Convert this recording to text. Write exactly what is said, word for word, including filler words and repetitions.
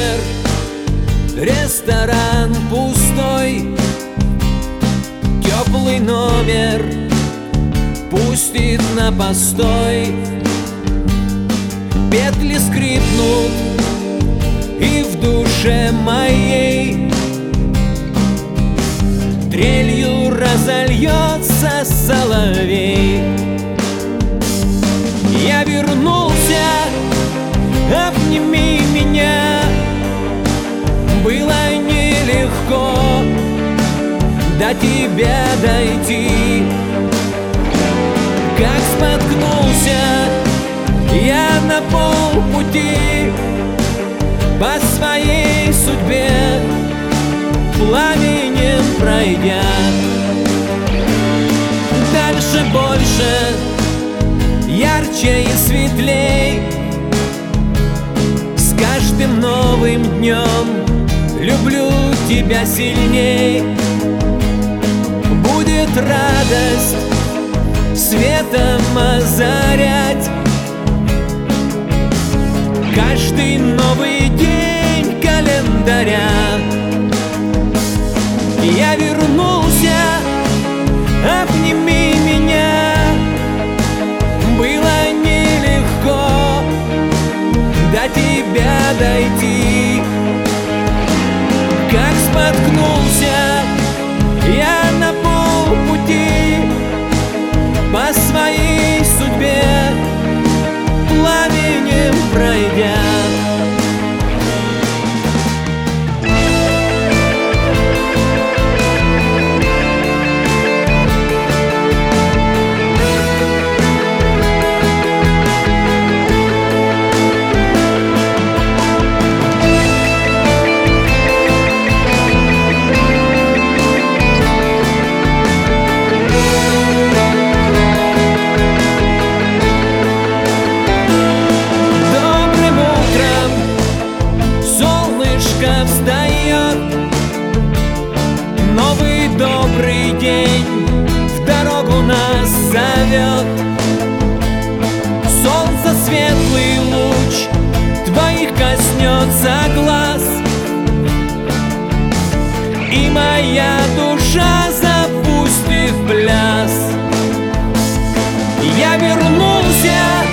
вечер, ресторан пустой, теплый номер пустит на постой. Петли скрипнут, и в душе моей трелью разольется соловей. Я вернулся, обними меня. Было нелегко до тебя дойти. Как споткнулся я на полпути по своей судьбе, пламенем пройдя. Дальше больше, ярче и светлей. С каждым новым днем люблю тебя сильней. Будет радость светом озарять каждый новый день календаря. Я вернулся, обними меня. Было нелегко до тебя дойти. Как споткнулся я на полпути по своей судьбе, пламенем пройдя. Встает новый добрый день, в дорогу нас зовет. Солнце светлый луч твоих коснется глаз, и моя душа запустит в пляс. Я вернулся,